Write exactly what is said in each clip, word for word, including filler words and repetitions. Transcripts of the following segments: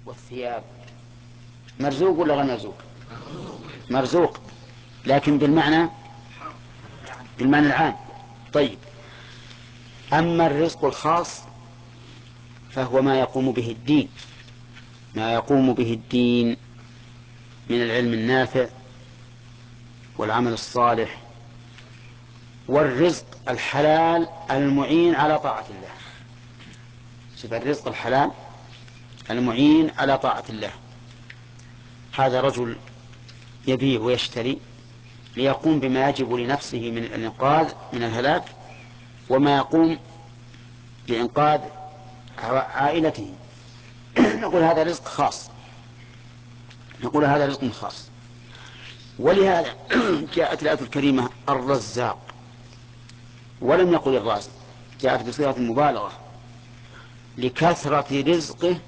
والثياب مرزوق ولا غير مرزوق؟ مرزوق، لكن بالمعنى بالمعنى العام. طيب، أما الرزق الخاص فهو ما يقوم به الدين، ما يقوم به الدين من العلم النافع والعمل الصالح والرزق الحلال المعين على طاعة الله. شوف، الرزق الحلال المعين على طاعة الله. هذا رجل يبيع ويشتري ليقوم بما يجب لنفسه من الإنقاذ من الهلاك، وما يقوم بإنقاذ عائلته. نقول هذا رزق خاص، نقول هذا رزق خاص. ولهذا جاءت الآية الكريمة الرزاق، ولم يقل الرازق، جاءت بصيغة المبالغة لكثرة رزقه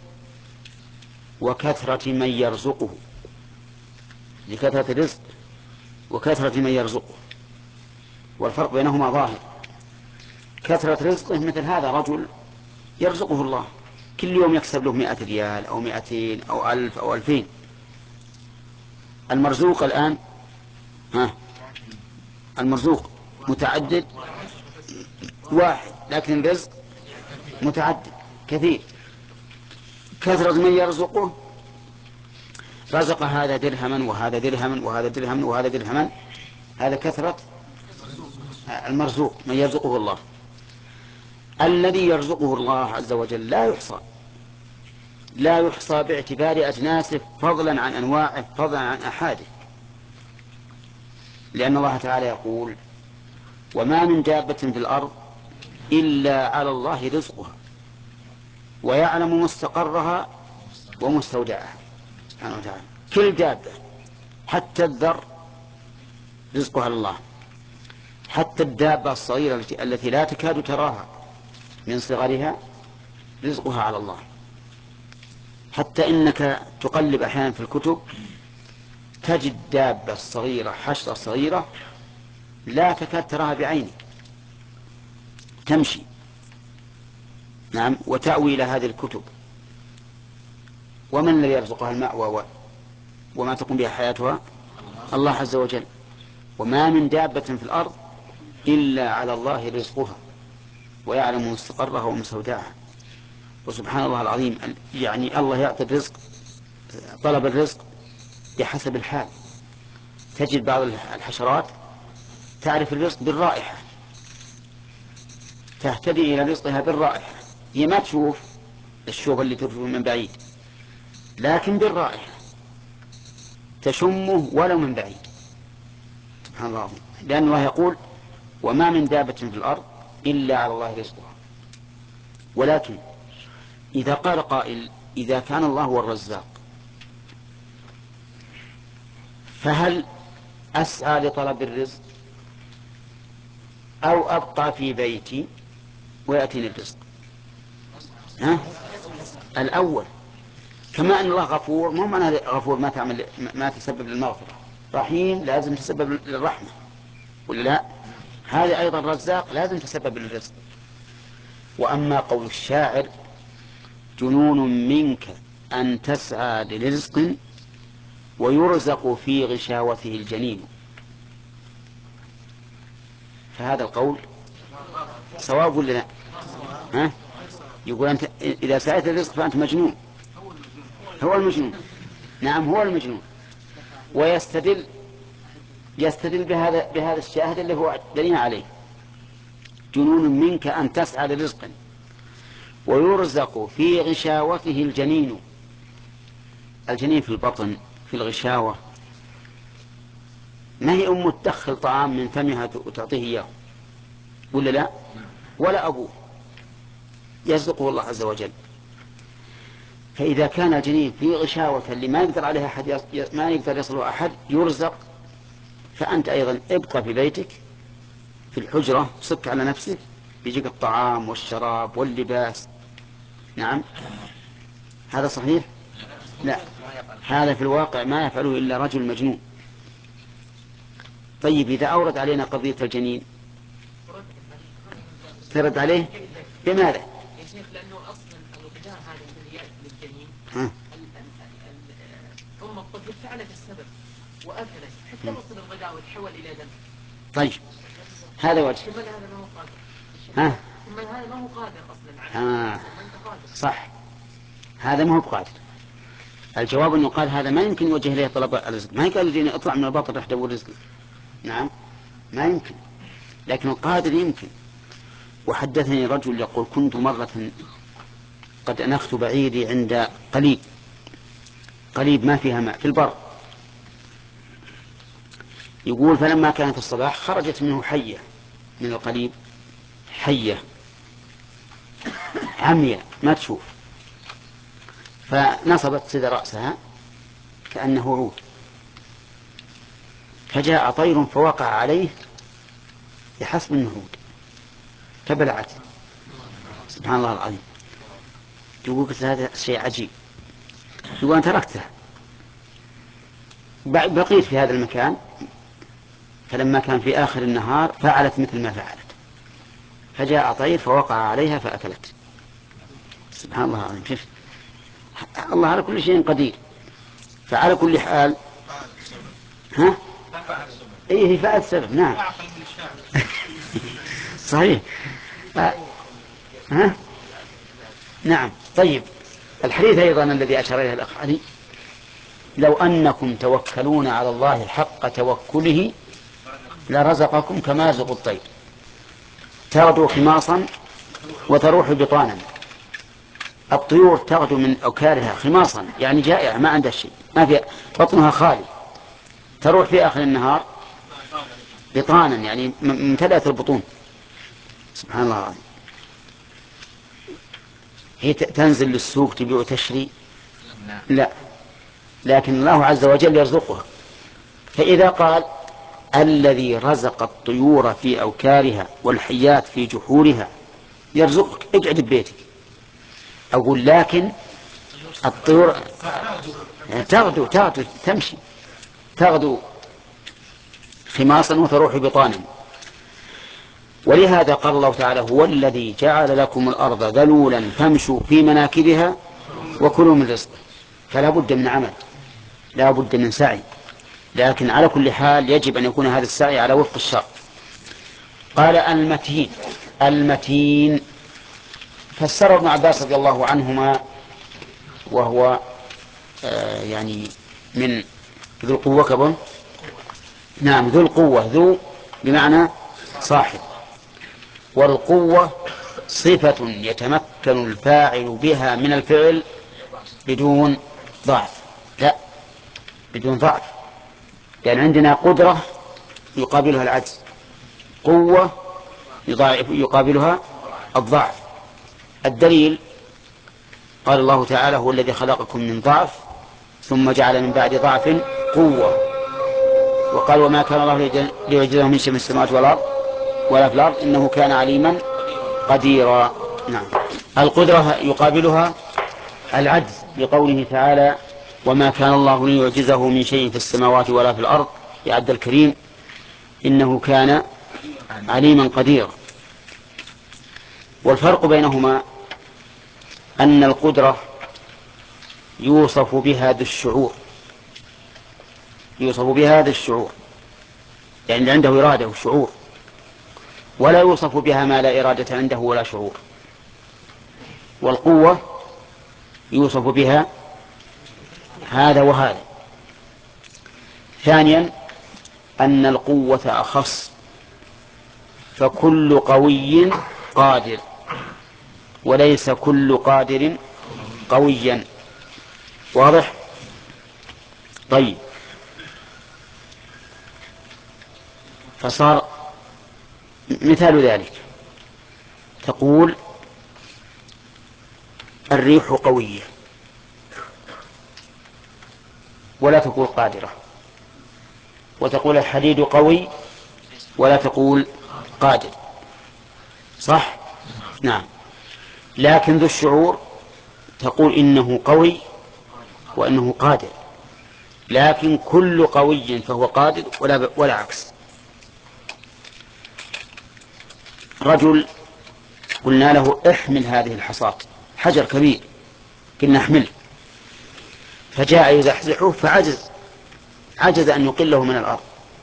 وكثرة من يرزقه، لكثرة رزق وكثرة من يرزقه، والفرق بينهما ظاهر. كثرة رزقه مثل هذا رجل يرزقه الله كل يوم يكسب له مئة ريال أو مئتين أو ألف أو ألفين. المرزوق الآن ها المرزوق متعدد واحد، لكن الرزق متعدد كثير. كثرة من يرزقه، رزق هذا درهما وهذا درهما وهذا درهما وهذا درهما، هذا كثرة المرزوق من يرزقه الله. الذي يرزقه الله عز وجل لا يحصى، لا يحصى باعتبار أجناسه، فضلا عن أنواعه، فضلا عن أحاده. لأن الله تعالى يقول: وما من دابة في الأرض إلا على الله رزقها ويعلم مستقرها ومستودعها سبحانه وتعالى. كل دابة، حتى الذر رزقها على الله، حتى الدابة الصغيرة التي لا تكاد تراها من صغرها رزقها على الله. حتى إنك تقلب أحيانا في الكتب تجد دابة صغيرة، حشرة صغيرة لا تكاد تراها بعينك، تمشي نعم وتأوي إلى هذه الكتب. ومن الذي يرزقها المأوى وما تقوم بها حياتها؟ الله عز وجل. وما من دابة في الأرض إلا على الله رزقها ويعلم مستقرها ومستودعها. وسبحان الله العظيم، يعني الله يعطي الرزق، طلب الرزق بحسب الحال. تجد بعض الحشرات تعرف الرزق بالرائحة، تهتدي إلى رزقها بالرائحة. هي ما تشوف الشوف اللي تشوفه من بعيد، لكن بالرائحة تشمه ولو من بعيد. سبحان الله العظيم. لأن الله يقول: وما من دابة في الأرض إلا على الله رزقها. ولكن إذا قال قائل: إذا كان الله هو الرزاق، فهل أسعى لطلب الرزق أو أبقى في بيتي ويأتيني الرزق؟ ها؟ الأول. كما أن الله غفور، مو معنى غفور ما تعمل ما تسبب للمغفرة، رحيم لازم تسبب للرحمة، ولا لا؟ هذا أيضا رزاق لازم تسبب للرزق. وأما قول الشاعر: جنون منك أن تسعى لرزق ويرزق في غشاوته الجنين، فهذا القول صواب ولا لا؟ ها؟ يقول: أنت إذا سعيت الرزق فأنت مجنون. هو المجنون، نعم هو المجنون. ويستدل يستدل بهذا بهذا الشاهد اللي هو دليل عليه: جنون منك أن تسعى لرزق ويرزق في غشاوته الجنين. الجنين في البطن، في الغشاوة، ما هي أم تدخل طعام من فمها وتعطيه إياه، ولا لا؟ ولا أبوه، يرزقه الله عز وجل. فإذا كان الجنين في غشاوة اللي ما يقدر عليها أحد، ما يقدر يصله أحد، يرزق، فأنت أيضا ابقى في بيتك في الحجرة، صك على نفسك، يجيك الطعام والشراب واللباس. نعم، هذا صحيح؟ لا، هذا في الواقع ما يفعله إلا رجل مجنون. طيب، إذا أورد علينا قضية الجنين ترد عليه بماذا؟ يا شيخ، لأنه أصلا الغذاء هذا الذي يأتي للجنين، ها؟ السبب وأكلت حتى وصل الغداء وتحول إلى دم. طيب هذا وجه. ثم هذا ما هو قادر. ها؟ ثم هذا ما هو قادر أصلا. آه. صح، هذا ما هو بقادر. الجواب أنه قال هذا ما يمكن يوجه إليه طلب الرزق، ما يقال لي اطلع من البطن رح دور رزق. نعم ما يمكن، لكن القادر يمكن. وحدثني رجل يقول كنت مرة قد أنخت بعيري عند قليب قليب ما فيها ماء في البر، يقول فلما كانت الصباح خرجت منه حية من القليب، حية عمياء ما تشوف، فنصبت صدى رأسها كأنه عود، فجاء طير فوقع عليه بحسب النهود فبلعته. سبحان الله العظيم. يقول هذا شيء عجيب. يقول أنا تركته بقيت في هذا المكان، فلما كان في آخر النهار فعلت مثل ما فعلت، فجاء طير فوقع عليها فأكلت. سبحان الله العظيم. شوف الله على كل شيء قدير. فعلى كل حال ها ايه هي فعل سبب. نعم صحيح. ف... ها نعم. طيب الحديث أيضا الذي أشار إليه الأخ علي لو أنكم توكلون على الله حق توكله لرزقكم كما يرزق الطير تغدو خماصا وتروح بطانا. الطيور تغدو من أوكارها خماصا يعني جائعة ما عندها شيء، ما في بطنها خالي، تروح في آخر النهار بطانا يعني ممتلئة البطون. سبحان الله العظيم. هي تنزل للسوق تبيع وتشري؟ لا، لكن الله عز وجل يرزقها. فإذا قال الذي رزق الطيور في أوكارها والحيات في جحورها يرزقك، اقعد ببيتك. أقول لكن الطيور تغدو تغدو تمشي تغدو خماصا وتروح بطانا. ولهذا قال الله تعالى هو الذي جعل لكم الأرض ذلولا فامشوا في مناكبها وكلوا من رزقه. فلا بد من عمل، لا بد من سعي، لكن على كل حال يجب أن يكون هذا السعي على وفق الشرع. قال المتين. المتين فسر ابن عباس رضي الله عنهما وهو آه يعني من ذو القوة كبن. نعم ذو القوة، ذو بمعنى صاحب، والقوة صفة يتمكن الفاعل بها من الفعل بدون ضعف. لا بدون ضعف، لأن يعني عندنا قدرة يقابلها العجز، قوة يقابلها الضعف. الدليل قال الله تعالى هو الذي خلقكم من ضعف ثم جعل من بعد ضعف قوة. وقال وما كان الله ليعجزه من شيء في السماوات والأرض ولا في الأرض إنه كان عليما قديرا. نعم. القدرة يقابلها العجز بقوله تعالى وما كان الله ليعجزه من شيء في السماوات ولا في الأرض يا عبد الكريم إنه كان عليما قديرا. والفرق بينهما أن القدرة يوصف بها ذو الشعور، يوصف بها ذو الشعور يعني عنده إرادة وشعور، ولا يوصف بها ما لا إرادة عنده ولا شعور. والقوة يوصف بها هذا وهذا. ثانيا أن القوة أخص، فكل قوي قادر وليس كل قادر قويا. واضح؟ طيب فصار مثال ذلك تقول الريح قوية ولا تقول قادرة، وتقول الحديد قوي ولا تقول قادر. صح؟ نعم. لكن ذو الشعور تقول إنه قوي وإنه قادر، لكن كل قوي فهو قادر ولا, ولا عكس. رجل قلنا له احمل هذه الحصاة، حجر كبير قلنا احمله، فجاء يزحزحه فعجز عجز أن يقله من الأرض،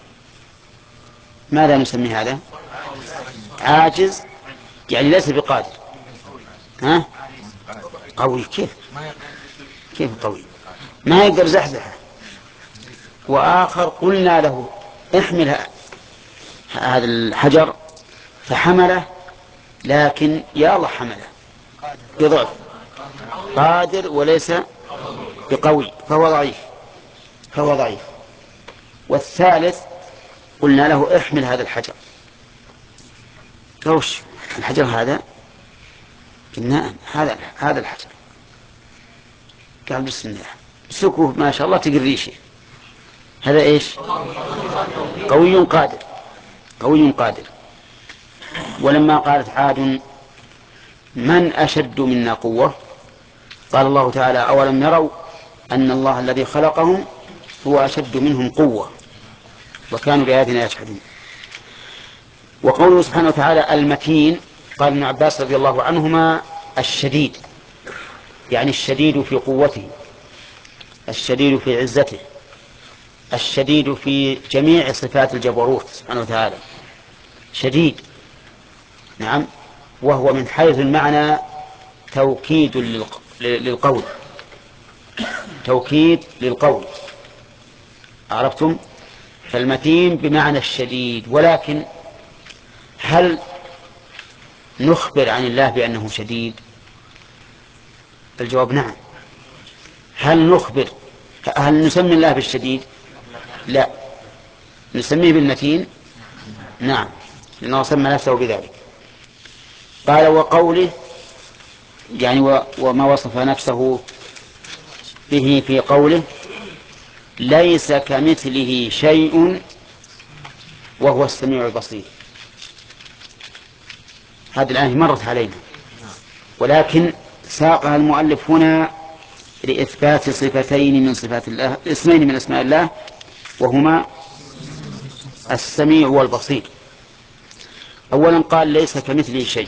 ماذا نسمي هذا؟ عاجز، يعني ليس بقادر. ها؟ قوي كيف؟ كيف قوي؟ ما يقدر زحزحه. وآخر قلنا له احمل هذا الحجر فحمله، لكن يا الله حمله بضعف، قادر وليس بقوي، فهو ضعيف فهو ضعيف. والثالث قلنا له احمل هذا الحجر، وش الحجر هذا؟ قلنا هذا هذا الحجر. قال بسم الله، سكوه ما شاء الله تقريشه. هذا ايش؟ قوي قادر، قوي قادر. ولما قالت عاد من أشد منا قوة، قال الله تعالى أولم يروا أن الله الذي خلقهم هو أشد منهم قوة وكانوا بآياتنا يجحدون. وقوله سبحانه وتعالى المتين، قال ابن عباس رضي الله عنهما الشديد، يعني الشديد في قوته، الشديد في عزته، الشديد في جميع صفات الجبروت سبحانه وتعالى، شديد. نعم. وهو من حيث المعنى توكيد للقول، توكيد للقول، عرفتم؟ فالمتين بمعنى الشديد. ولكن هل نخبر عن الله بأنه شديد؟ الجواب نعم. هل نخبر، هل نسمي الله بالشديد؟ لا. نسميه بالمتين؟ نعم، لأنه سمى نفسه بذلك. قال وقوله، يعني وما وصف نفسه به في قوله ليس كمثله شيء وهو السميع البصير. هذه الآية مرت علينا، ولكن ساقها المؤلف هنا لإثبات صفتين من صفات الله، اسمين من اسماء الله، وهما السميع والبصير. أولا قال ليس كمثله شيء،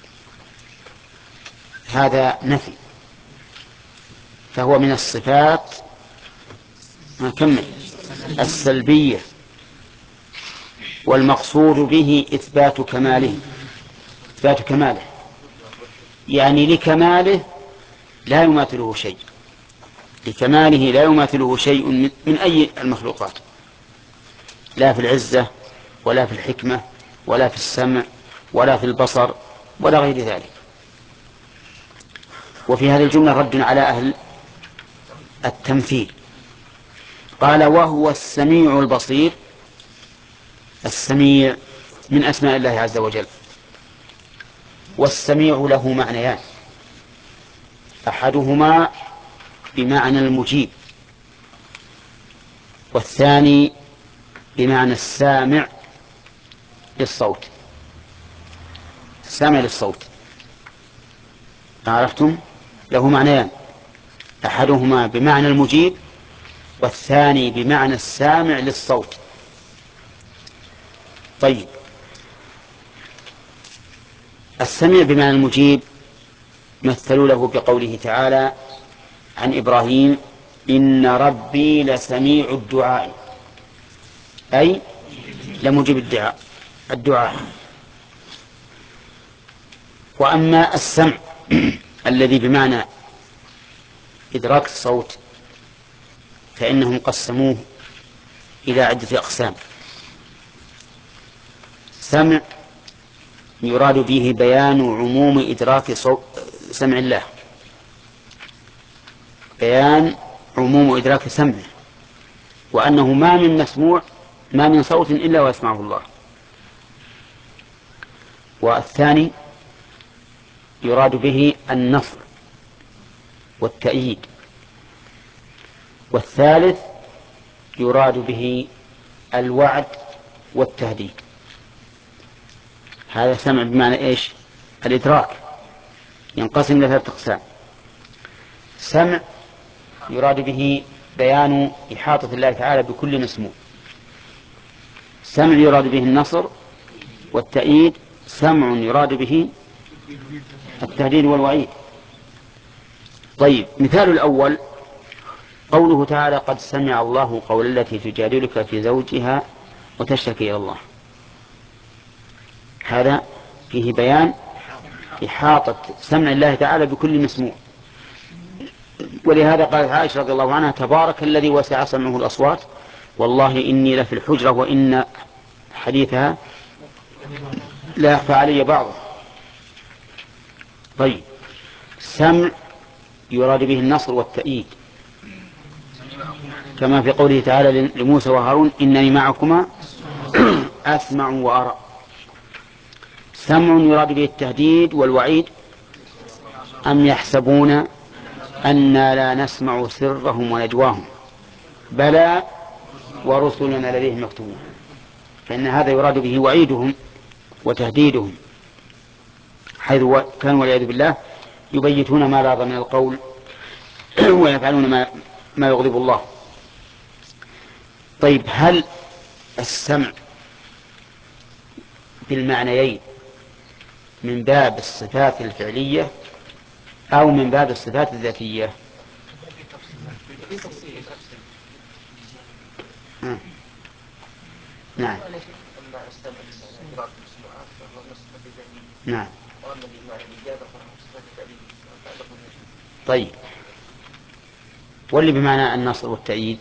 هذا نفي، فهو من الصفات ما كمل السلبية، والمقصود به إثبات كماله، إثبات كماله، يعني لكماله لا يماثله شيء، لكماله لا يماثله شيء من أي المخلوقات، لا في العزة ولا في الحكمة ولا في السمع ولا في البصر ولا غير ذلك. وفي هذه الجملة رد على أهل التمثيل. قال وهو السميع البصير. السميع من أسماء الله عز وجل، والسميع له معنيان، أحدهما بمعنى المجيب، والثاني بمعنى السامع للصوت، السامع للصوت. عرفتم؟ له معنيان، أحدهما بمعنى المجيب والثاني بمعنى السامع للصوت. طيب، السميع بمعنى المجيب مثلوا له بقوله تعالى عن إبراهيم إن ربي لسميع الدعاء، أي لمجيب الدعاء الدعاء. وأما السمع الذي بمعنى إدراك الصوت فإنهم قسموه إلى عدة أقسام. سمع يراد به بيان عموم إدراك صوت سمع الله، بيان عموم إدراك سمعه، وأنه ما من مسموع ما من صوت إلا ويسمعه الله. والثاني يراد به النصر والتأييد. والثالث يراد به الوعد والتهديد. هذا سمع بمعنى إيش؟ الإدراك، ينقسم إلى ثلاثة أقسام. سمع يراد به بيان إحاطة الله تعالى بكل مسموع. سمع يراد به النصر والتأييد. سمع يراد به التهديد والوعيد. طيب، مثال الأول قوله تعالى قد سمع الله قول التي تجادلك في زوجها وتشتكي إلى الله، هذا فيه بيان إحاطة سمع الله تعالى بكل مسموع. ولهذا قالت عائشة رضي الله عنها تبارك الذي وسع سمعه الأصوات والله إني لفي الحجرة وإن حديثها لا يخفى علي بعضه. طيب، السمع يراد به النصر والتأييد كما في قوله تعالى لموسى وهارون إنني معكما أسمع وأرى. سمع يراد به التهديد والوعيد أم يحسبون أنا لا نسمع سرهم ونجواهم بلى ورسلنا لديهم مكتوبون، فإن هذا يراد به وعيدهم وتهديدهم، حيث كانوا والعياذ بالله يبيتون ما لاظ من القول ويفعلون ما, ما يغضب الله. طيب، هل السمع بالمعنيين من باب الصفات الفعلية أو من باب الصفات الذاتية؟ آه. نعم نعم. طيب، واللي بمعنى النصر والتأييد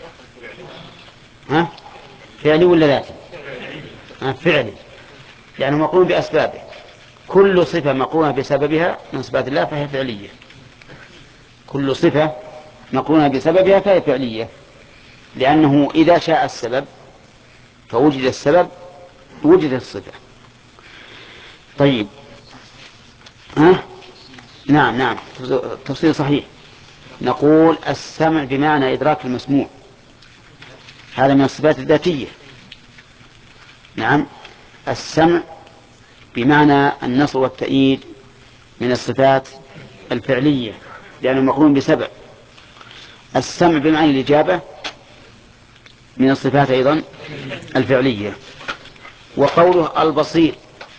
ها فعلي ولا ذاتي؟ ها فعلي، يعني مقرون بأسبابه. كل صفة مقرونة بسببها من صفات الله فهي فعلية، كل صفة مقرونة بسببها فهي فعلية، لأنه إذا شاء السبب فوجد السبب وجدت الصفة. طيب، ها نعم نعم تفصيل صحيح. نقول السمع بمعنى إدراك المسموع، هذا من الصفات الذاتية. نعم، السمع بمعنى النصر والتأييد من الصفات الفعلية لأنه مقرون بسبب. السمع بمعنى الإجابة من الصفات أيضا الفعلية. وقوله البصير،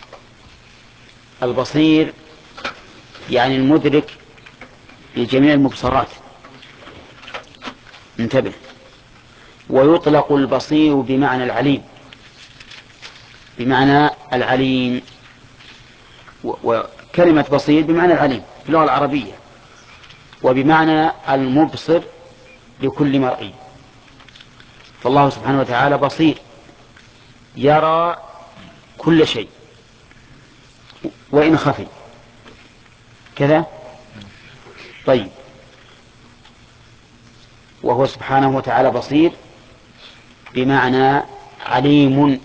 البصير يعني المدرك لجميع المبصرات، انتبه. ويطلق البصير بمعنى العليم، بمعنى العليم، وكلمة بصير بمعنى العليم في اللغة العربية، وبمعنى المبصر لكل مرئي. فالله سبحانه وتعالى بصير يرى كل شيء وإن خفي كذا. طيب، وهو سبحانه وتعالى بصير بمعنى عليم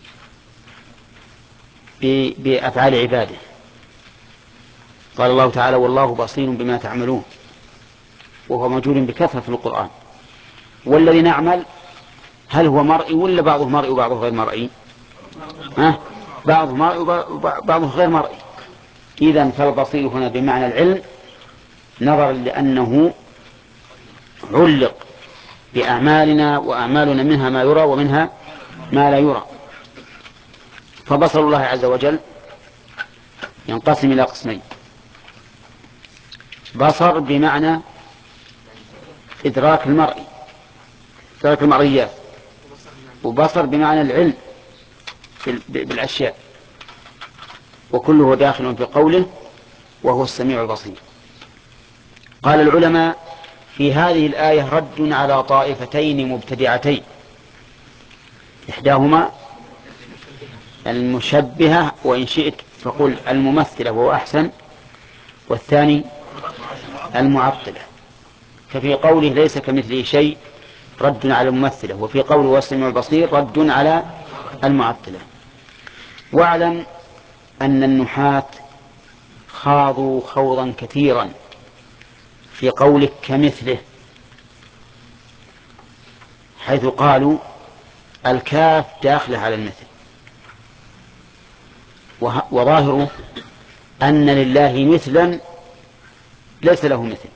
بأفعال عباده. قال الله تعالى والله بصير بما تعملون، وهو موجود بكثرة في القرآن. والذي نعمل هل هو مرئي ولا بعضه مرئي وبعضه غير مرئي؟ ها؟ بعضه مرئي وبعضه غير مرئي. إذن فالبصير هنا بمعنى العلم نظرا لأنه علق بأعمالنا، وأعمالنا منها ما يرى ومنها ما لا يرى. فبصر الله عز وجل ينقسم إلى قسمين: بصر بمعنى إدراك المرئي، إدراك المرئيات، وبصر بمعنى العلم بالأشياء، وكله داخل في قوله وهو السميع البصير. قال العلماء في هذه الآية رد على طائفتين مبتدعتين: إحداهما المشبهة وإن شئت فقل الممثلة وهو أحسن، والثاني المعطلة. ففي قوله ليس كمثله شيء رد على الممثلة، وفي قوله والسميع البصير رد على المعطلة. واعلم أن النحاة خاضوا خوضا كثيرا في قولك كمثله، حيث قالوا الكاف داخلة على المثل، وظاهره أن لله مثلا ليس له مثل.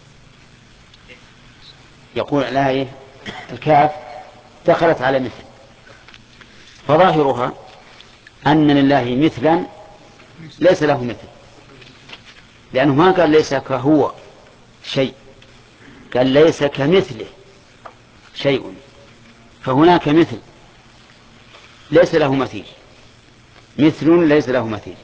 يقول الآية الكاف دخلت على مثل، فظاهرها أن لله مثلا ليس له مثل، لأنه ما قال ليس كهو شيء، قال ليس كمثله شيء، فهناك مثل ليس له مثيل، مثل ليس له مثيل.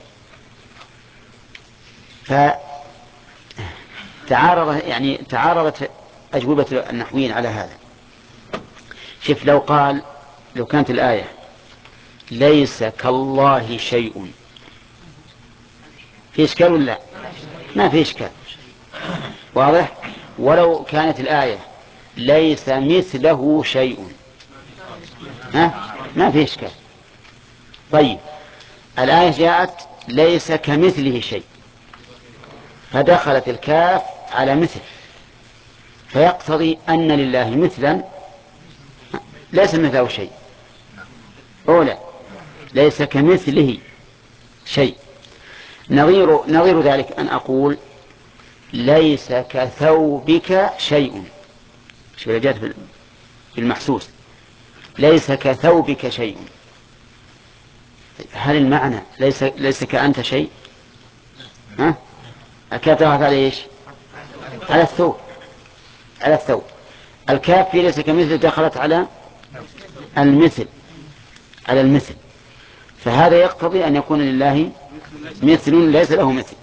فتعارض يعني تعارضت أجوبة النحويين على هذا. شوف، لو قال لو كانت الآية ليس كالله شيء، في إشكال ولا ما في إشكال؟ واضح. ولو كانت الآية ليس مثله شيء، ها ما في إشكال. طيب، الآية جاءت ليس كمثله شيء، فدخلت الكاف على مثل، فيقتضي أن لله مثلا ليس مثله شيء. أولى ليس كمثله شيء. نظير, نظير ذلك أن أقول ليس كثوبك شيء، شو جاءت في المحسوس ليس كثوبك شيء. هل المعنى ليس ليس كأنت شيء؟ ها الكاف دخلت على ايش؟ على الثوب، على الثوب. الكاف في ليس كمثل دخلت على المثل، على المثل، فهذا يقتضي أن يكون لله مثل ليس له مثل.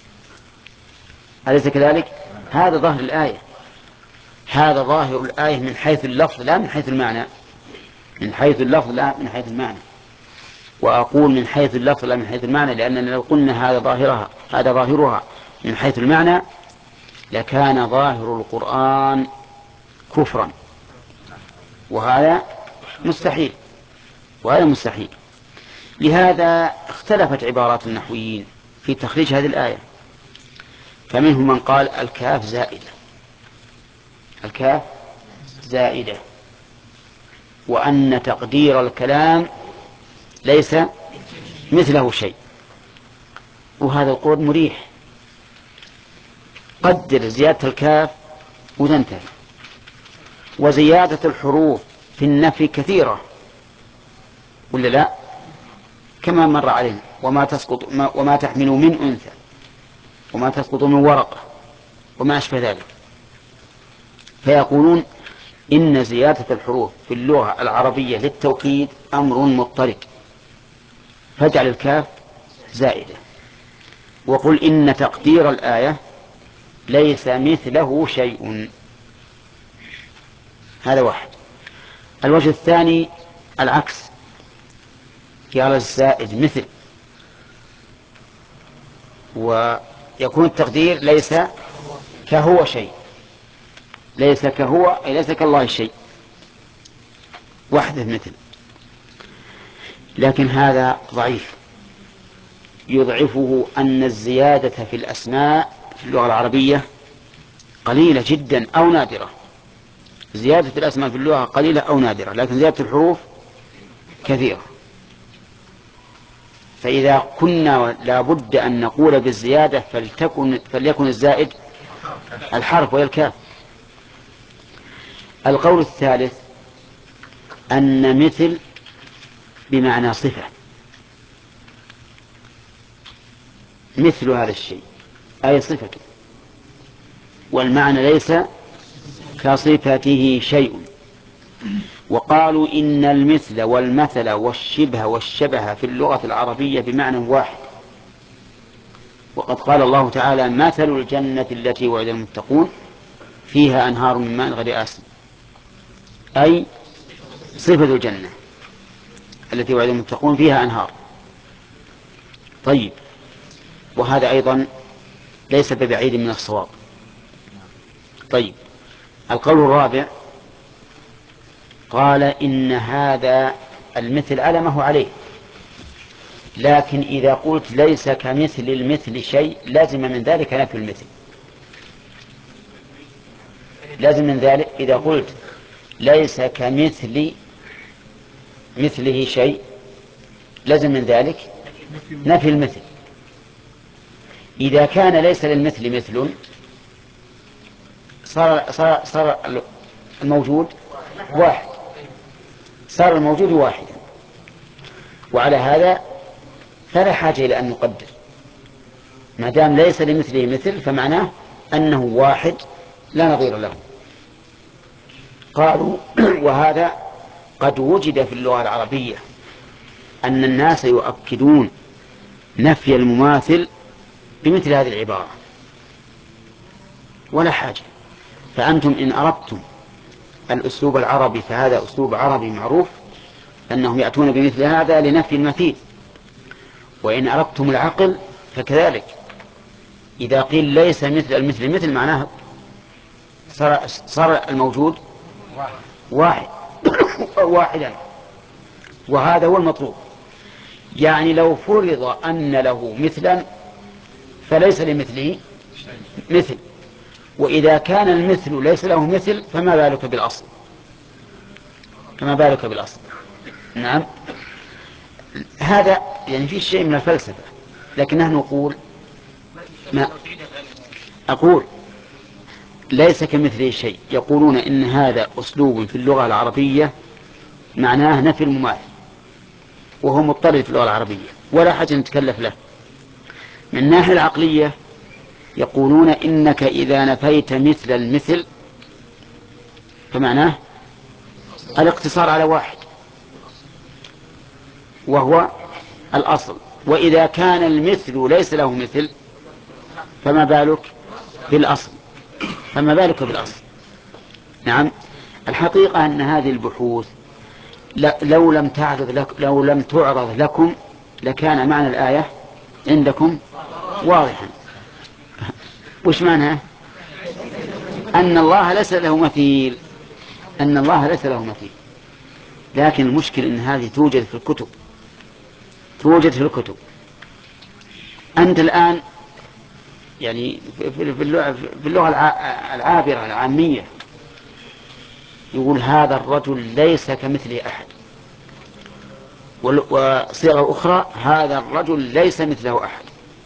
أليس كذلك؟ هذا ظاهر الآية، هذا ظاهر الآية من حيث اللفظ لا من حيث المعنى، من حيث اللفظ لا من حيث المعنى. وأقول من حيث اللفظ لا من حيث المعنى، لأننا لو قلنا هذا ظاهرها هذا ظاهرها من حيث المعنى لكان ظاهر القرآن كفرا، وهذا مستحيل، وهذا مستحيل. لهذا اختلفت عبارات النحويين في تخريج هذه الآية، فمنهم من قال الكاف زائدة، الكاف زائدة، وأن تقدير الكلام ليس مثله شيء، وهذا القول مريح. قدر زيادة الكاف وتنتهي. وزيادة الحروف في النفي كثيرة ولا لا؟ كما مر علينا وما تسقط وما تحمل من أنثى وما تسقط من ورقة وما أشبه ذلك. فيقولون إن زيادة الحروف في اللغة العربية للتوكيد أمر مضطرد، فاجعل الكاف زائدة، وقل إن تقدير الآية ليس مثله شيء. هذا واحد. الوجه الثاني العكس، قال الزائد مثل، ويكون التقدير ليس كهو شيء، ليس كهو أي ليس كالله شيء، وحده مثل. لكن هذا ضعيف، يضعفه أن الزيادة في الأسماء في اللغة العربية قليلة جدا أو نادرة. زيادة الأسماء في اللغة قليلة أو نادرة، لكن زيادة الحروف كثيرة. فإذا كنا لابد أن نقول بالزيادة فلتكن فليكن الزائد الحرف والكاف. القول الثالث أن مثل بمعنى صفة، مثل هذا الشيء أي صفته، والمعنى ليس كصفته شيء. وقالوا إن المثل والمثل والشبه والشبه في اللغة العربية بمعنى واحد. وقد قال الله تعالى مثل الجنة التي وعد المتقون فيها أنهار من ماء غير آسن، أي صفة الجنة التي وعد المتقون فيها أنهار. طيب، وهذا أيضا ليس ببعيد من الصواب. طيب، القول الرابع قال إن هذا المثل على ما هو عليه، لكن إذا قلت ليس كمثل المثل شيء لازم من ذلك نفي المثل. لازم من ذلك إذا قلت ليس كمثل مثله شيء لازم من ذلك نفي المثل. إذا كان ليس للمثل مثل صار, صار, صار الموجود واحد، صار الموجود واحدا، وعلى هذا فلا حاجة إلى أن نقدر. ما دام ليس لمثله مثل فمعناه أنه واحد لا نظير له. قالوا وهذا قد وجد في اللغة العربية أن الناس يؤكدون نفي المماثل بمثل هذه العبارة ولا حاجة. فأنتم إن أردتم الأسلوب العربي فهذا أسلوب عربي معروف أنهم يأتون بمثل هذا لنفي المثيل، وإن أردتم العقل فكذلك. إذا قيل ليس مثل المثل مثل معناه صار, صار الموجود واحد واحدا، وهذا هو المطلوب. يعني لو فرض أن له مثلا فليس لمثله مثل، وإذا كان المثل ليس له مثل فما بالك بالأصل، فما بالك بالأصل. نعم، هذا يعني في شيء من الفلسفة، لكن نحن نقول ما أقول ليس كمثله شيء. يقولون إن هذا أسلوب في اللغة العربية معناه نفي المماثل، وهو مضطرد في اللغة العربية ولا حاجة نتكلف له. من الناحية العقلية يقولون إنك إذا نفيت مثل المثل فمعناه الاقتصار على واحد وهو الأصل، وإذا كان المثل ليس له مثل فما بالك بالأصل، فما بالك بالأصل. نعم، الحقيقة أن هذه البحوث لو لم تعرض لك لو لم تعرض لكم لكان معنى الآية عندكم واضحا. وش معناها؟ أن الله ليس له مثيل، أن الله ليس له مثيل. لكن المشكل أن هذه توجد في الكتب، توجد في الكتب. أنت الآن يعني في اللغة العابرة العامية يقول هذا الرجل ليس كمثله أحد، وصيغة أخرى هذا الرجل ليس مثله أحد.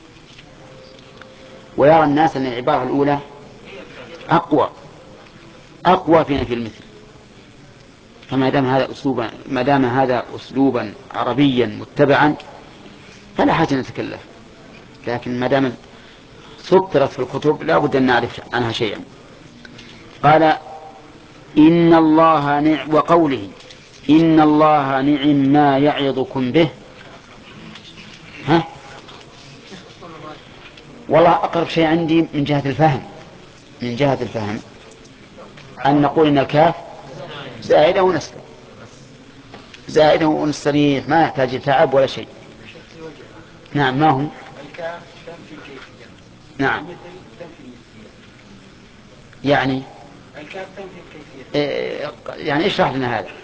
ويرى الناس أن العبارة الأولى أقوى أقوى في نفي المثل. فما دام هذا أسلوبا ما دام هذا أسلوبا عربيا متبعا فلا حاجة نتكلف. لكن ما دام سطرت في الكتب لا بد أن نعرف عنها شيئا. قال إن الله نعم، وقوله إن الله نعم ما يعظكم به. ها والله أقرب شيء عندي من جهة الفهم من جهة الفهم أن نقول إن الكاف زائدة ونسبة، زائدة ونستريح ما يحتاج تعب ولا شيء. نعم، ما هم؟ الكاف تنفي الكيفية. نعم، يعني الكاف تنفي الكيفية. إيه يعني اشرح لنا هذا.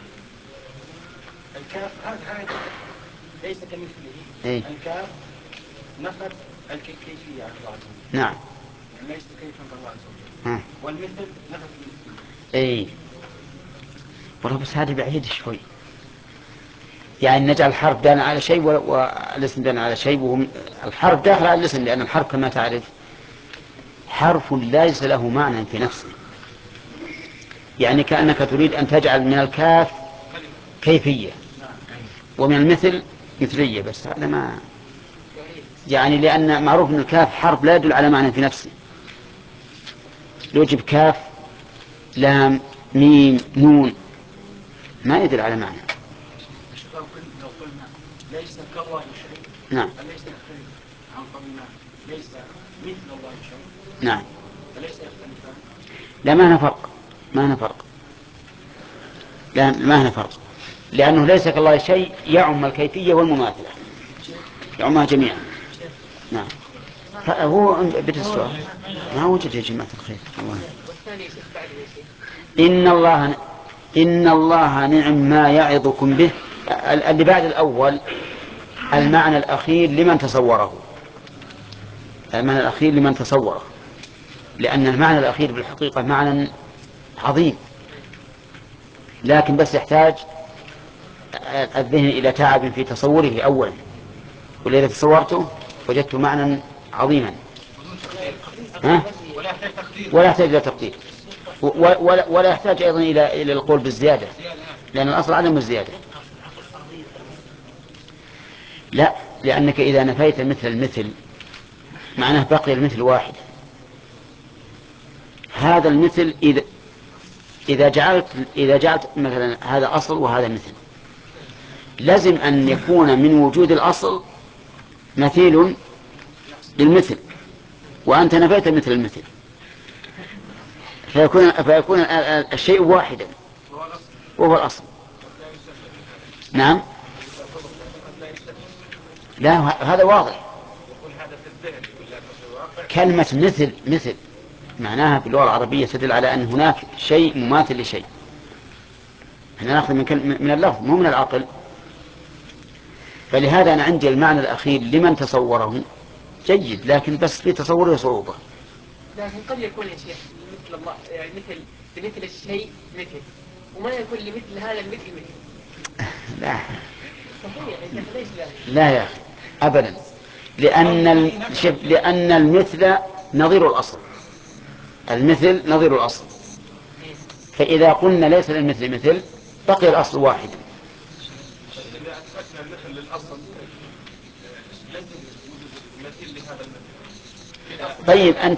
الكاف هذا ليس كمثله. إيه؟ الكاف نفت الكيفية عن الله. نعم، يعني ليس كيفا بالله عز وجل. والمثل نفت المثل. اي والله بس هذه بعيد شوي. يعني نجعل الحرف دانا على شيء والاسم دانا على شيء، وهم الحرف داخل على الاسم، لأن الحرف كما تعرف حرف ليس له معنى في نفسه. يعني كأنك تريد أن تجعل من الكاف كيفية ومن المثل مثلية، بس هذا ما يعني، لأن معروف أن الكاف حرف لا يدل على معنى في نفسه. يوجب كاف لام ميم نون ما يدل على معنى. لو قلنا ليس كالله شيء. نعم. فليس يختلف عن قولنا ليس مثل الله شيء. نعم. فليس يختلفان. لا، ما هنا فرق ما هنا فرق لا ما هنا فرق لأنه ليس كالله شيء يعم الكيفية والمماثلة، يعمها جميعا. نعم. هو بدء السؤال ما وجد يا جماعة الخير. الله. إن الله إن الله نعم ما يعظكم به. اللي بعد الأول المعنى الأخير لمن تصوره، المعنى الأخير لمن تصوره، لأن المعنى الأخير بالحقيقة معنى عظيم، لكن بس يحتاج الذهن إلى تعب في تصوره أولا، ولذا تصورته وجدت معنى عظيما. ها؟ ولا يحتاج إلى تقدير، ولا, ولا يحتاج أيضا إلى إلى القول بالزيادة، لأن الأصل عدم الزيادة. لا، لأنك إذا نفيت مثل المثل معناه بقي المثل واحد. هذا المثل إذا إذا جعلت إذا جعلت مثلا هذا أصل وهذا مثل، لازم أن يكون من وجود الأصل مثيل للمثل، وأنت نفيت مثل المثل، فيكون, فيكون الشيء واحدا وهو الأصل. نعم، لا هذا واضح. كلمة مثل مثل معناها في اللغة العربية تدل على أن هناك شيء مماثل لشيء. احنا نأخذ من, من اللفظ مو من العقل. فلهذا أنا عندي المعنى الأخير لمن تصوره جيد، لكن بس في تصوره صعوبة. لكن قد يكون يا شيخ مثل الله، يعني مثل لمثل الشيء مثل، وما يكون لمثل هذا المثل مثل. لا صحيح يا شيخ، ليش لا؟ لا يا أخي أبدا، لأن لأن المثل نظير الأصل، المثل نظير الأصل، فإذا قلنا ليس للمثل مثل بقي الأصل واحد. إذا أثبتنا المثل للأصل لازم وجود مثيل لهذا المثل. طيب أنت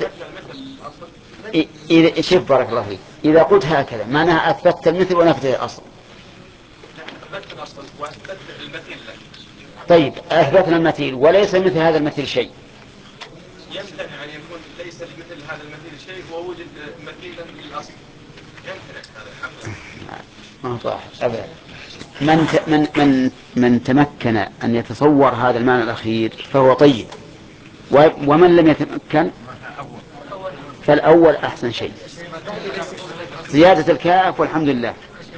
إذا شوف بارك الله فيك، إذا قلت هكذا معناها أثبتت المثل ونفت الأصل. أثبتت الأصل وأثبتت المثيل له. طيب أثبتنا المثيل وليس مثل هذا المثيل شيء، يمتنع أن يكون ليس مثل هذا المثيل شيء ووجد مثيلا للأصل، يمتنع هذا الحمد. ما صح أبدا. من ت... من من من تمكن أن يتصور هذا المعنى الأخير فهو طيب، و... ومن لم يتمكن فالأول أحسن شيء، زيادة الكاف والحمد لله.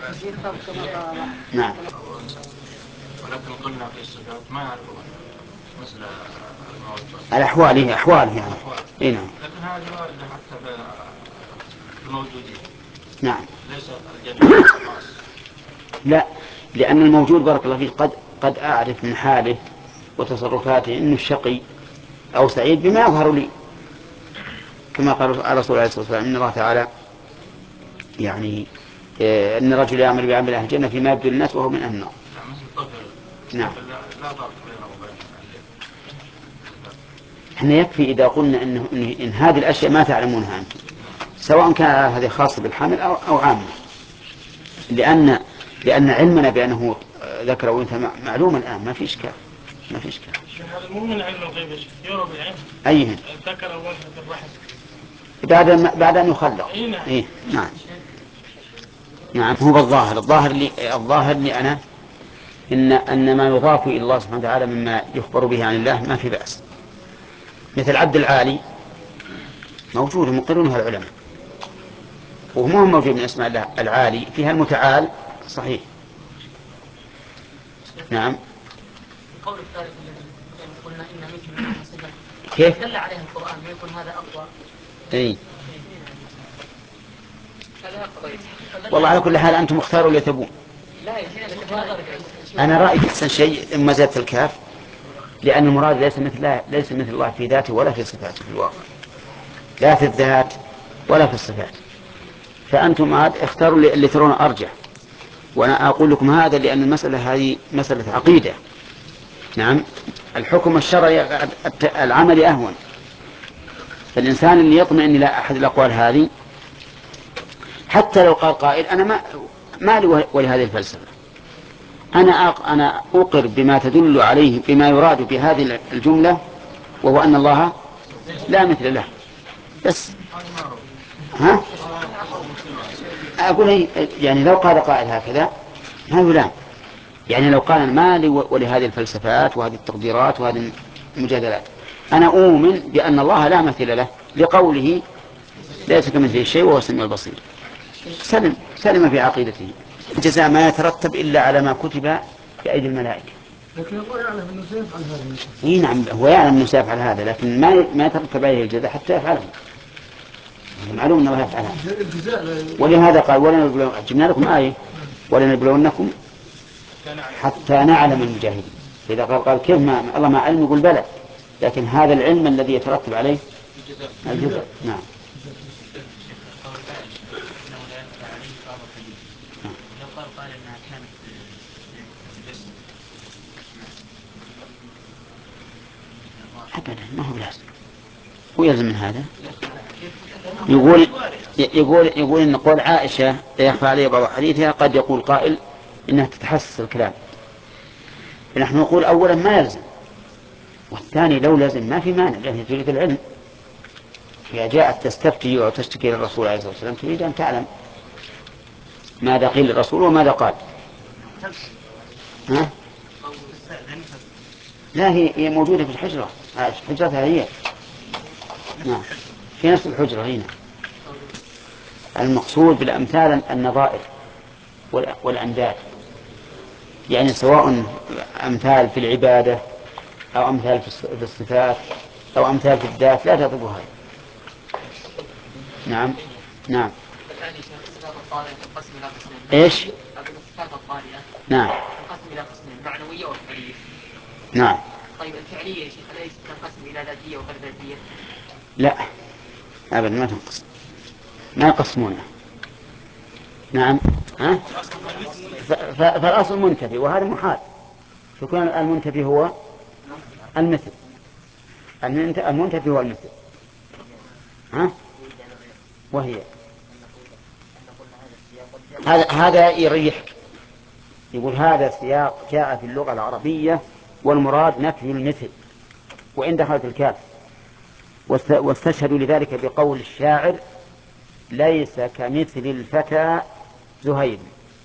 نعم. ولكن قلنا في الصفات ما نعرف مثل الأحوال هي أحوال يعني. إيه نعم. لكن هذه واردة حتى في الموجودين. نعم. ليس الجميع خاص. لا، لأن الموجود بارك الله فيه قد قد أعرف من حاله وتصرفاته إنه الشقي أو سعيد بما يظهر لي، كما قال الرسول عليه الصلاة والسلام إن الله تعالى يعني إيه أن الرجل يعمل بعمل أهل الجنة فيما يبدو للناس وهو من أهل النار. نعم. لا فرق بينه وبين. احنا يكفي إذا قلنا إنه إن هذه الأشياء ما تعلمونها أنتم، سواء كان هذه خاصة بالحمل أو أو عامة، لأن لأن علمنا بأنه ذكر وأنثى معلوم الآن، ما في إشكال ما في إشكال. هذا مو من علم الغيب يا شيخ، يرى بالعلم. أيهن؟ ذكر أو أنثى في الرحم. بعد ما بعد أن يخلق. إيه نعم. إيه نعم. نعم هو الظاهر الظاهر لي الظاهر لي أنا إن أن ما يضاف إلى الله سبحانه وتعالى مما يخبر به عن الله ما في بأس، مثل عبد العالي موجود مقرنها العلماء، وهو موجود من اسماء الله العالي فيها المتعال صحيح. نعم. القول الثالث الذي قلنا إن مثل صفة كيف دل عليها القرآن ويكون هذا أقوى. اي هذا أقوى. والله على كل حال أنتم اختاروا اللي تبون. لا يا شيخ، أنا رأيي أحسن شيء إما زادت الكاف، لأن المراد ليس مثل الله ليس مثل الله في ذاته ولا في صفاته في الواقع، لا في الذات ولا في الصفات، فأنتم عاد اختاروا اللي ترون أرجح، وأنا أقول لكم هذا لأن المسألة هذه مسألة عقيدة. نعم. الحكم الشرعي العمل أهون، فالإنسان اللي يطمئن إلى أحد الأقوال هذه حتى لو قال قائل أنا ما ما لي ولهذه الفلسفة، أنا أنا أقر بما تدل عليه بما يراد بهذه الجملة، وهو أن الله لا مثل له بس. ها؟ أقول يعني لو قال قائل هكذا ما يلام، يعني لو قال ما لي ولهذه الفلسفات وهذه التقديرات وهذه المجادلات، أنا أؤمن بأن الله لا مثل له لقوله ليس كمثله شيء وهو السميع البصير، سلم سلم في عقيدته، الجزاء ما يترتب إلا على ما كتب في أيدي الملائكة. لكن الله يعلم أنه سيفعل هذا. اي نعم هو يعلم أنه سيفعل هذا، لكن ما ما يترتب عليه الجزاء حتى يفعله، معلوم أنه يفعلها. ولهذا قال ولنبلون جبنا لكم آية ولنبلونكم حتى نعلم المجاهدين. إذا قال قال كيف ما الله ما علم يقول بلى، لكن هذا العلم الذي يترتب عليه الجزاء. نعم. لو قال قال انها كانت أبدا ما هو لازم. ويلزم من هذا. يقول يقول يقول إن قول عائشة لا يخفى علي بعض حديثها قد يقول قائل إنها تتحسس الكلام. نحن نقول أولا ما يلزم، والثاني لو لازم ما في مانع، لأنه تريد العلم. هي جاءت تستفتي وتشتكي للرسول عليه الصلاة والسلام، تريد أن تعلم ماذا قيل للرسول وماذا قال. ها؟ لا، هي هي موجودة في الحجرة، حجرتها هي. نعم، في نفس الحجرة هنا. المقصود بالأمثال النظائر والأنداد، يعني سواء أمثال في العبادة أو أمثال في الصفات أو أمثال في الذات لا تضربها. نعم نعم. إيش؟ الصفات الطارئة نعم تنقسم إلى قسمين، معنوية وفعلية. نعم. طيب الفعلية يا شيخ أليس تنقسم إلى ذاتية وغير ذاتية؟ لا أبدا ما تنقسم، ما يقسمونها. نعم. ها؟ فالأصل منتفي، وهذا محال. فكون المنتفي هو المثل، المنتفي هو المثل. ها؟ وهي هذا هذا يريحك. يقول هذا السياق جاء في اللغة العربية والمراد نفي المثل وإن دخلت الكاف، واستشهدوا لذلك بقول الشاعر ليس كمثل الفتى زهير،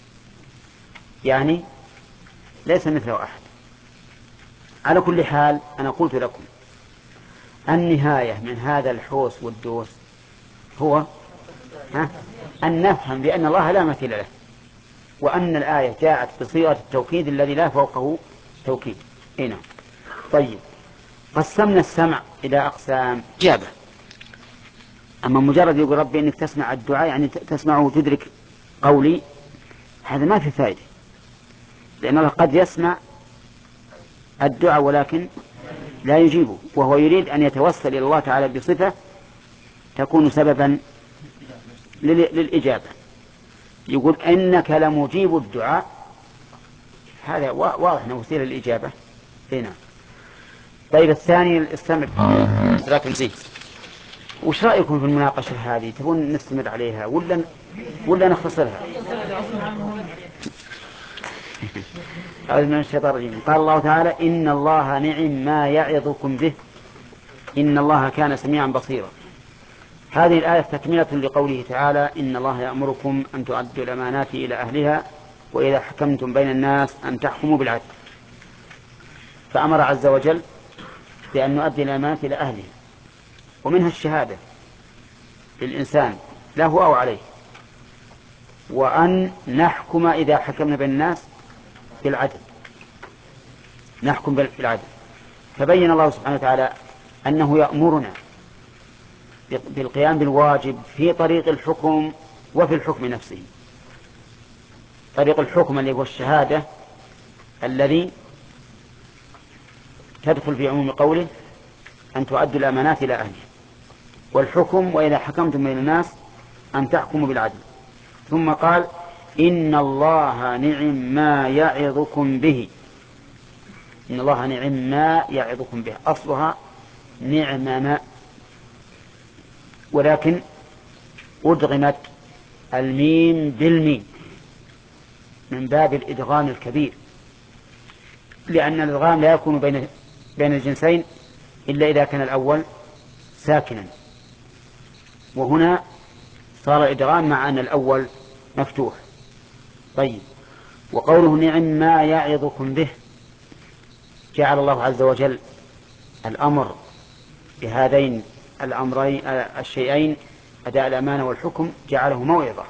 يعني ليس مثله أحد. على كل حال أنا قلت لكم النهاية من هذا الحوس والدوس هو ها أن نفهم بأن الله لا مثيل له، وأن الآية جاءت بصيغة التوكيد الذي لا فوقه توكيد. هنا طيب، قسمنا السمع إلى أقسام إجابة. أما مجرد يقول ربي إنك تسمع الدعاء يعني تسمع وتدرك قولي، هذا ما في فائدة، لأن الله قد يسمع الدعاء ولكن لا يجيبه، وهو يريد أن يتوسل إلى الله تعالى بصفة تكون سببا للإجابة. يقول إنك لمجيب الدعاء، هذا واضح أنه وسيلة للإجابة هنا. طيب الثاني السمع، لكن زين. وش رأيكم في المناقشة هذه؟ تبون نستمر عليها ولا ولا نختصرها؟ أعوذ من الشيطان الرجيم. قال الله تعالى إن الله نعم ما يعظكم به إن الله كان سميعا بصيرا. هذه الآية تكملة لقوله تعالى إن الله يأمركم أن تؤدوا الأمانات إلى أهلها وإذا حكمتم بين الناس أن تحكموا بالعدل. فأمر عز وجل بأن نؤدي الأمانات إلى أهلها، ومنها الشهادة للإنسان له أو عليه، وأن نحكم إذا حكمنا بين الناس بالعدل، نحكم بالعدل. فبين الله سبحانه وتعالى أنه يأمرنا بالقيام بالواجب في طريق الحكم وفي الحكم نفسه. طريق الحكم اللي هو الشهادة الذي تدخل في عموم قوله أن تؤدوا الأمانات إلى أهلها، والحكم وإذا حكمتم بين الناس أن تحكموا بالعدل. ثم قال إن الله نعم ما يعظكم به. إن الله نعم ما يعظكم به، أصلها نعم ما، ولكن أدغمت الميم بالميم من باب الإدغام الكبير، لأن الإدغام لا يكون بين بين الجنسين إلا إذا كان الأول ساكنا، وهنا صار الإدغام مع أن الأول مفتوح. طيب، وقوله نعم ما يعظكم به، جعل الله عز وجل الأمر بهذين الأمرين الشيئين أداء الأمانة والحكم جعله موعظة،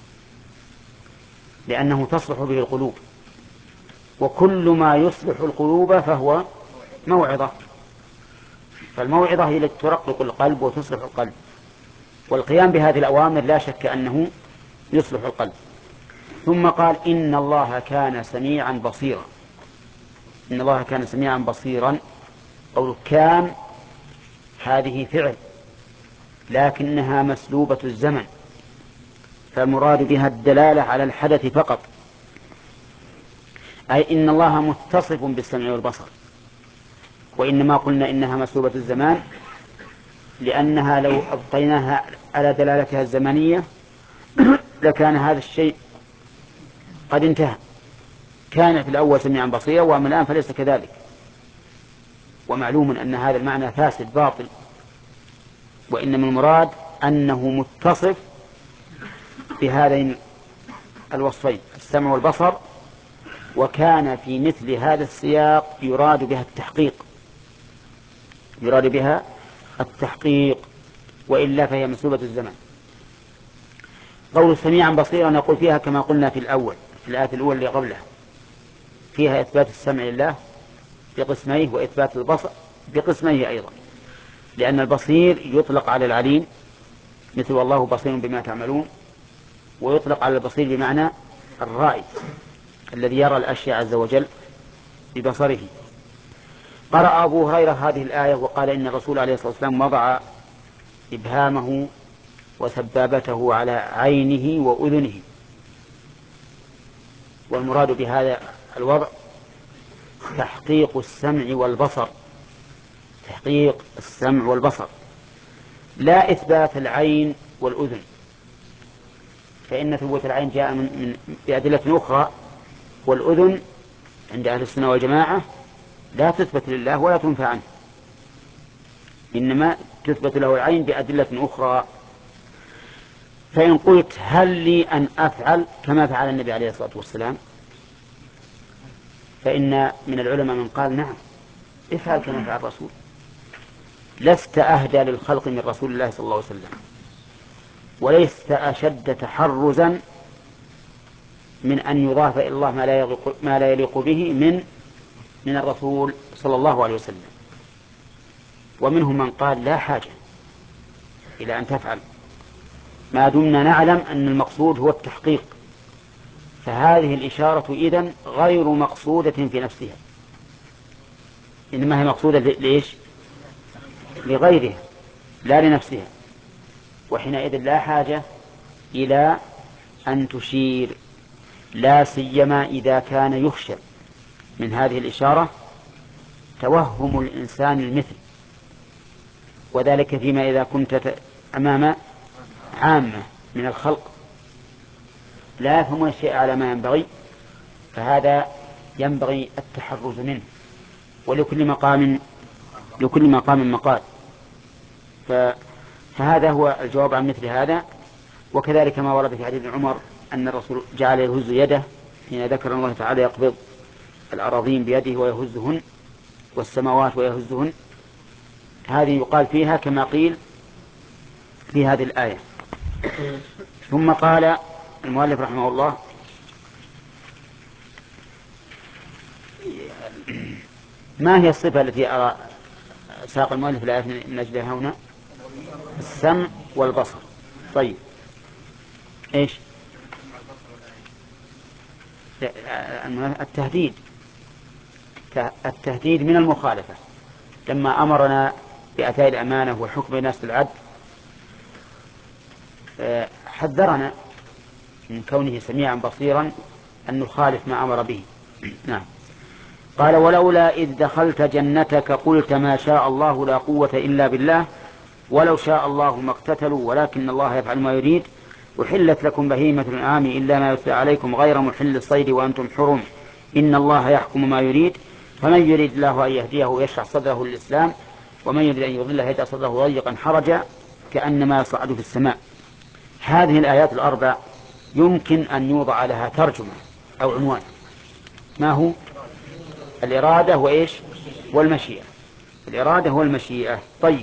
لأنه تصلح به القلوب، وكل ما يصلح القلوب فهو موعظة. فالموعظة هي التي ترقق القلب وتصلح القلب، والقيام بهذه الأوامر لا شك أنه يصلح القلب. ثم قال إن الله كان سميعا بصيرا. إن الله كان سميعا بصيرا، قول كان هذه فعل لكنها مسلوبة الزمن، فالمراد بها الدلالة على الحدث فقط، أي إن الله متصف بالسمع والبصر. وإنما قلنا إنها مسلوبة الزمان لأنها لو أبقيناها على دلالتها الزمنية لكان هذا الشيء قد انتهى. كان في الأول سميعا بصيرا، وأما الآن فليس كذلك. ومعلوم أن هذا المعنى فاسد باطل، وإنما المراد أنه متصف بهذين الوصفين السمع والبصر، وكان في مثل هذا السياق يراد بها التحقيق يراد بها التحقيق وإلا فهي مسلوبة الزمن. قول سميعا بصيرا نقول فيها كما قلنا في الأول في الآية الأولى اللي قبلها، فيها إثبات السمع لله بقسميه وإثبات البصر بقسميه أيضا، لأن البصير يطلق على العليم مثل والله بصير بما تعملون، ويطلق على البصير بمعنى الرائي الذي يرى الأشياء عز وجل ببصره. قرأ أبو هريرة هذه الآية وقال إن الرسول عليه الصلاة والسلام وضع إبهامه وسبابته على عينه وأذنه، والمراد بهذا الوضع تحقيق السمع والبصر تحقيق السمع والبصر لا إثبات العين والأذن، فإن ثبوت العين جاء من, من بأدلة أخرى، والأذن عند أهل السنة والجماعة لا تثبت لله ولا تنفع عنه، إنما تثبت له العين بأدلة أخرى. فإن قلت هل لي أن أفعل كما فعل النبي عليه الصلاة والسلام، فإن من العلماء من قال نعم افعل كما فعل الرسول، لست أهدى للخلق من رسول الله صلى الله عليه وسلم، وليست أشد تحرزا من أن يضاف إلى الله ما لا يليق, ما لا يليق به من من الرسول صلى الله عليه وسلم. ومنهم من قال لا حاجة إلى أن تفعل ما دمنا نعلم أن المقصود هو التحقيق، فهذه الإشارة إذن غير مقصودة في نفسها، إنما هي مقصودة ليش؟ لغيرها لا لنفسها، وحينئذ لا حاجة إلى أن تشير، لا سيما إذا كان يخشى من هذه الإشارة توهم الإنسان المثل، وذلك فيما إذا كنت أمام عامة من الخلق لا يفهمون الشيء على ما ينبغي، فهذا ينبغي التحرز منه، ولكل مقام لكل مقام مقال. فهذا هو الجواب عن مثل هذا. وكذلك ما ورد في حديث عمر أن الرسول جعل يهز يده حين ذكر الله تعالى يقبض الأراضين بيده ويهزهن والسماوات ويهزهن، هذه يقال فيها كما قيل في هذه الآية. ثم قال المؤلف رحمه الله ما هي الصفة التي أرى ساق المؤلف الآية من أجلها هنا؟ السمع والبصر. طيب إيش التهديد؟ التهديد من المخالفة، لما أمرنا بأداء الأمانة وحكم الناس بالعدل حذرنا من كونه سميعا بصيرا أن نخالف ما أمر به. نعم. قال ولولا إذ دخلت جنتك قلت ما شاء الله لا قوة إلا بالله ولو شاء الله ما اقتتلوا ولكن الله يفعل ما يريد أحلت لكم بهيمة الأنعام إلا ما يتلى عليكم غير محل الصيد وأنتم حرم إن الله يحكم ما يريد فمن يريد الله أن يهديه يشرح صدره للإسلام ومن يريد أن يضله يجعل صدره ضيقا حرجا كأنما يصعد في السماء. هذه الآيات الأربع يمكن أن يوضع لها ترجمة أو عنوان، ما هو؟ الإرادة وإيش؟ والمشيئة. الإرادة والمشيئة. طيب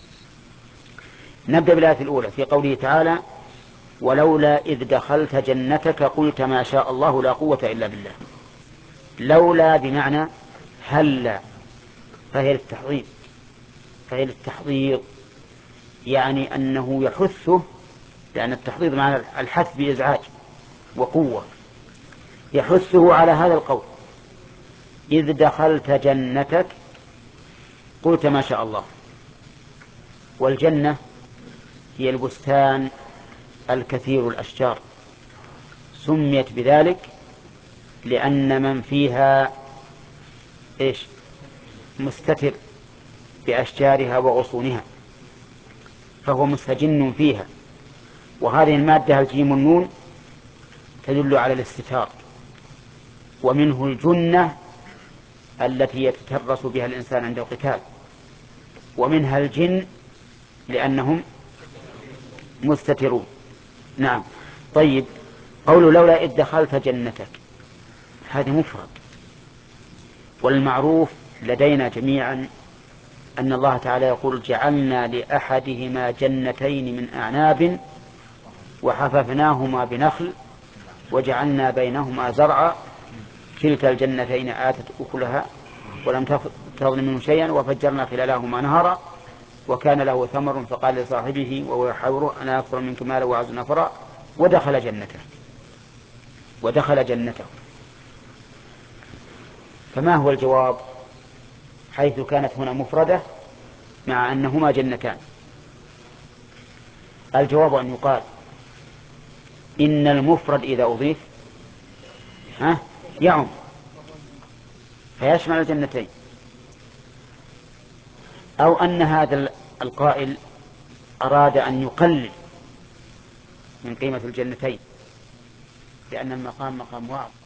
نبدأ بالآية الأولى في قوله تعالى ولولا إذ دخلت جنتك قلت ما شاء الله لا قوة إلا بالله. لولا بمعنى هلا، فهي للتحضير فهي للتحضير يعني أنه يحثه، لأن التحضير معنى الحث بإزعاج وقوة، يحثه على هذا القول إذ دخلت جنتك قلت ما شاء الله. والجنة هي البستان الكثير الأشجار، سميت بذلك لأن من فيها إيش؟ مستتر بأشجارها وغصونها، فهو مستجن فيها. وهذه المادة الجيم والنون تدل على الاستتار. ومنه الجنة التي يتترس بها الإنسان عند القتال، ومنها الجن لأنهم مستترون. نعم. طيب، قول لولا إذ دخلت جنتك هذا مفرد، والمعروف لدينا جميعا أن الله تعالى يقول جعلنا لأحدهما جنتين من أعناب وحففناهما بنخل وجعلنا بينهما زرعا كلتا الجنتين آتت أكلها ولم تظلم منه شيئا وفجرنا خلالهما نهرا وكان له ثمر فقال لصاحبه وهو يحاوره أنا أكثر منك مالا وأعز نفرا ودخل جنته ودخل جنته. فما هو الجواب حيث كانت هنا مفردة مع أنهما جنتان؟ الجواب أن يقال إن المفرد إذا أضيف ها يعم فيشمل الجنتين، أو أن هذا القائل أراد أن يقلل من قيمة الجنتين لأن المقام مقام واعظ.